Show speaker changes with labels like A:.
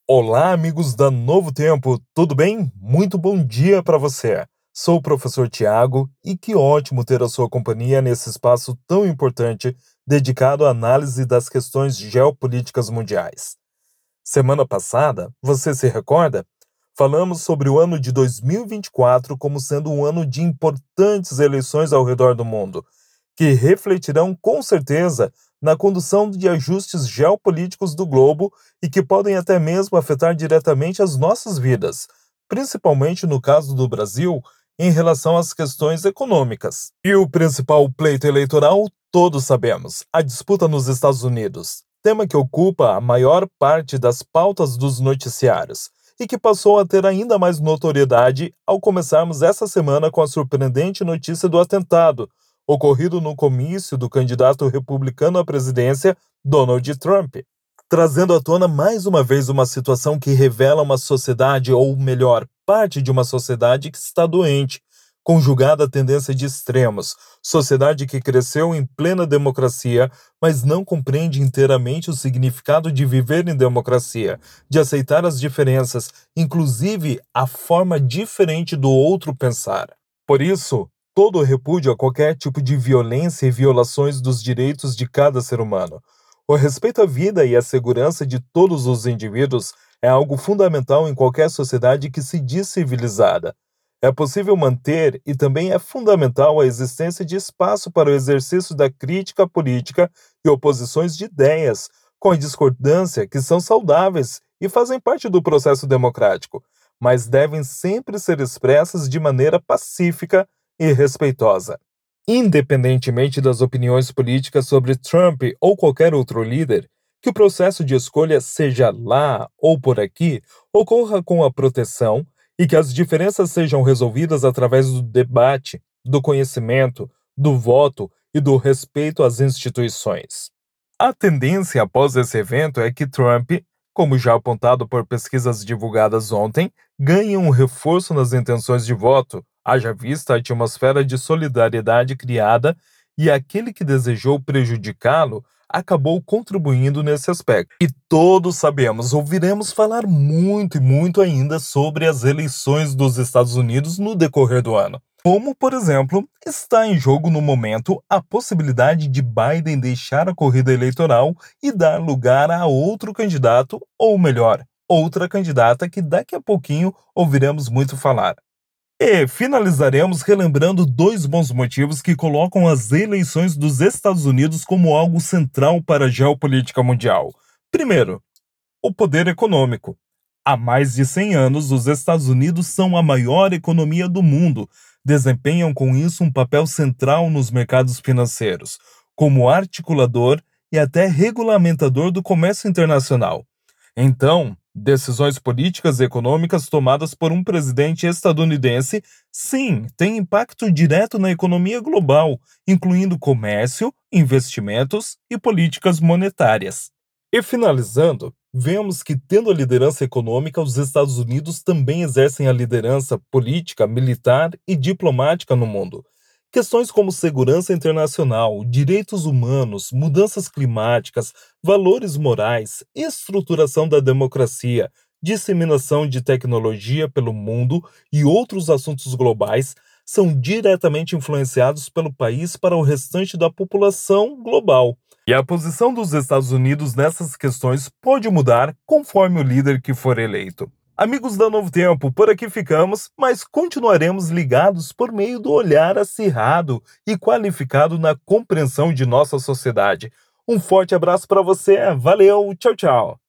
A: Olá, amigos da Novo Tempo, tudo bem? Muito bom dia para você. Sou o professor Tiago e que ótimo ter a sua companhia nesse espaço tão importante dedicado à análise das questões geopolíticas mundiais. Semana passada, você se recorda? Falamos sobre o ano de 2024 como sendo um ano de importantes eleições ao redor do mundo, que refletirão com certeza na condução de ajustes geopolíticos do globo e que podem até mesmo afetar diretamente as nossas vidas, principalmente no caso do Brasil, em relação às questões econômicas. E o principal pleito eleitoral, todos sabemos, a disputa nos Estados Unidos, tema que ocupa a maior parte das pautas dos noticiários e que passou a ter ainda mais notoriedade ao começarmos essa semana com a surpreendente notícia do atentado ocorrido no comício do candidato republicano à presidência, Donald Trump, trazendo à tona mais uma vez uma situação que revela uma sociedade, ou melhor, parte de uma sociedade que está doente, conjugada à tendência de extremos, sociedade que cresceu em plena democracia, mas não compreende inteiramente o significado de viver em democracia, de aceitar as diferenças, inclusive a forma diferente do outro pensar. Por isso, todo o repúdio a qualquer tipo de violência e violações dos direitos de cada ser humano. O respeito à vida e à segurança de todos os indivíduos é algo fundamental em qualquer sociedade que se diz civilizada. É possível manter e também é fundamental a existência de espaço para o exercício da crítica política e oposições de ideias, com a discordância que são saudáveis e fazem parte do processo democrático, mas devem sempre ser expressas de maneira pacífica e respeitosa. Independentemente das opiniões políticas sobre Trump ou qualquer outro líder, que o processo de escolha, seja lá ou por aqui, ocorra com a proteção e que as diferenças sejam resolvidas através do debate, do conhecimento, do voto e do respeito às instituições. A tendência após esse evento é que Trump, como já apontado por pesquisas divulgadas ontem, ganhe um reforço nas intenções de voto, haja vista a atmosfera de solidariedade criada e aquele que desejou prejudicá-lo acabou contribuindo nesse aspecto. E todos sabemos, ouviremos falar muito e muito ainda sobre as eleições dos Estados Unidos no decorrer do ano. Como, por exemplo, está em jogo no momento a possibilidade de Biden deixar a corrida eleitoral e dar lugar a outro candidato, ou melhor, outra candidata que daqui a pouquinho ouviremos muito falar. E finalizaremos relembrando dois bons motivos que colocam as eleições dos Estados Unidos como algo central para a geopolítica mundial. Primeiro, o poder econômico. Há mais de 100 anos, os Estados Unidos são a maior economia do mundo, desempenham com isso um papel central nos mercados financeiros, como articulador e até regulamentador do comércio internacional. Então, decisões políticas e econômicas tomadas por um presidente estadunidense, sim, têm impacto direto na economia global, incluindo comércio, investimentos e políticas monetárias. E finalizando, vemos que, tendo a liderança econômica, os Estados Unidos também exercem a liderança política, militar e diplomática no mundo. Questões como segurança internacional, direitos humanos, mudanças climáticas, valores morais, estruturação da democracia, disseminação de tecnologia pelo mundo e outros assuntos globais são diretamente influenciados pelo país para o restante da população global. E a posição dos Estados Unidos nessas questões pode mudar conforme o líder que for eleito. Amigos da Novo Tempo, por aqui ficamos, mas continuaremos ligados por meio do olhar acirrado e qualificado na compreensão de nossa sociedade. Um forte abraço para você, valeu, tchau, tchau!